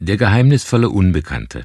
Der geheimnisvolle Unbekannte.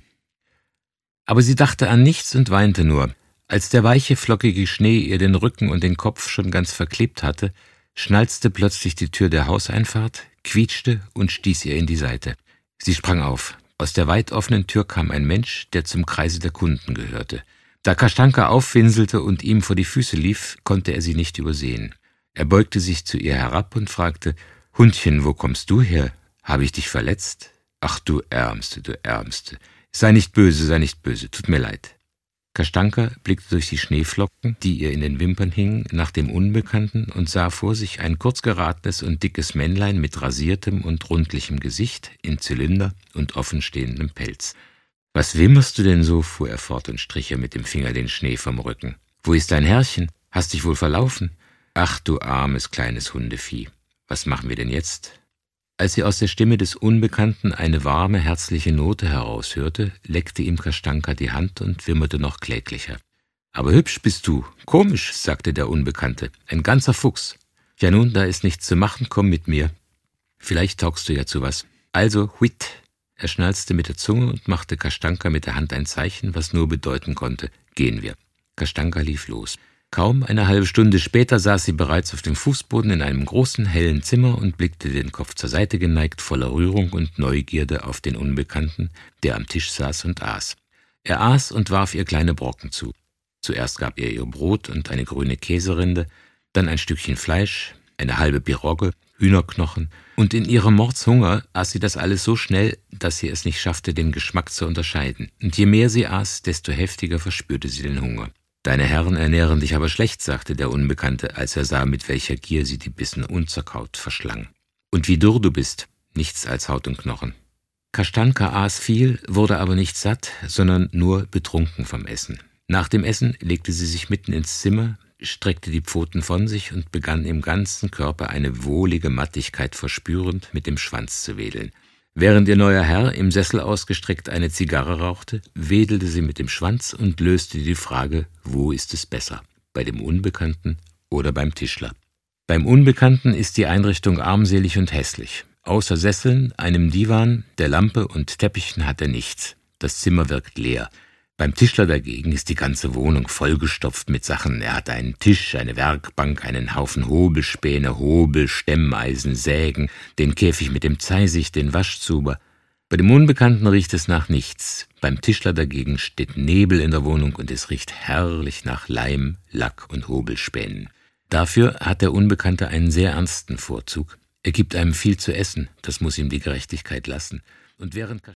Aber sie dachte an nichts und weinte nur. Als der weiche, flockige Schnee ihr den Rücken und den Kopf schon ganz verklebt hatte, schnalzte plötzlich die Tür der Hauseinfahrt, quietschte und stieß ihr in die Seite. Sie sprang auf. Aus der weit offenen Tür kam ein Mensch, der zum Kreise der Kunden gehörte. Da Kastanka aufwinselte und ihm vor die Füße lief, konnte er sie nicht übersehen. Er beugte sich zu ihr herab und fragte: »Hundchen, wo kommst du her? Habe ich dich verletzt? Ach, du Ärmste, du Ärmste. Sei nicht böse, tut mir leid.« Kastanka blickte durch die Schneeflocken, die ihr in den Wimpern hingen, nach dem Unbekannten und sah vor sich ein kurzgeratenes und dickes Männlein mit rasiertem und rundlichem Gesicht, in Zylinder und offenstehendem Pelz. »Was wimmerst du denn so?« fuhr er fort und strich ihr mit dem Finger den Schnee vom Rücken. »Wo ist dein Herrchen? Hast dich wohl verlaufen? Ach, du armes kleines Hundevieh. Was machen wir denn jetzt?« Als sie aus der Stimme des Unbekannten eine warme, herzliche Note heraushörte, leckte ihm Kastanka die Hand und wimmerte noch kläglicher. »Aber hübsch bist du, komisch«, sagte der Unbekannte, »ein ganzer Fuchs. Ja nun, da ist nichts zu machen, komm mit mir. Vielleicht taugst du ja zu was. Also, huit!« Er schnalzte mit der Zunge und machte Kastanka mit der Hand ein Zeichen, was nur bedeuten konnte: »Gehen wir.« Kastanka lief los. Kaum eine halbe Stunde später saß sie bereits auf dem Fußboden in einem großen, hellen Zimmer und blickte den Kopf zur Seite geneigt, voller Rührung und Neugierde auf den Unbekannten, der am Tisch saß und aß. Er aß und warf ihr kleine Brocken zu. Zuerst gab er ihr Brot und eine grüne Käserinde, dann ein Stückchen Fleisch, eine halbe Pirogge, Hühnerknochen, und in ihrem Mordshunger aß sie das alles so schnell, dass sie es nicht schaffte, den Geschmack zu unterscheiden. Und je mehr sie aß, desto heftiger verspürte sie den Hunger. »Deine Herren ernähren dich aber schlecht«, sagte der Unbekannte, als er sah, mit welcher Gier sie die Bissen unzerkaut verschlang. »Und wie dürr du bist, nichts als Haut und Knochen.« Kastanka aß viel, wurde aber nicht satt, sondern nur betrunken vom Essen. Nach dem Essen legte sie sich mitten ins Zimmer, streckte die Pfoten von sich und begann im ganzen Körper eine wohlige Mattigkeit verspürend mit dem Schwanz zu wedeln. Während ihr neuer Herr im Sessel ausgestreckt eine Zigarre rauchte, wedelte sie mit dem Schwanz und löste die Frage: Wo ist es besser, bei dem Unbekannten oder beim Tischler? Beim Unbekannten ist die Einrichtung armselig und hässlich. Außer Sesseln, einem Divan, der Lampe und Teppichen hat er nichts. Das Zimmer wirkt leer. Beim Tischler dagegen ist die ganze Wohnung vollgestopft mit Sachen. Er hat einen Tisch, eine Werkbank, einen Haufen Hobelspäne, Hobel, Stemmeisen, Sägen, den Käfig mit dem Zeisig, den Waschzuber. Bei dem Unbekannten riecht es nach nichts. Beim Tischler dagegen steht Nebel in der Wohnung und es riecht herrlich nach Leim, Lack und Hobelspänen. Dafür hat der Unbekannte einen sehr ernsten Vorzug. Er gibt einem viel zu essen, das muss ihm die Gerechtigkeit lassen. Und während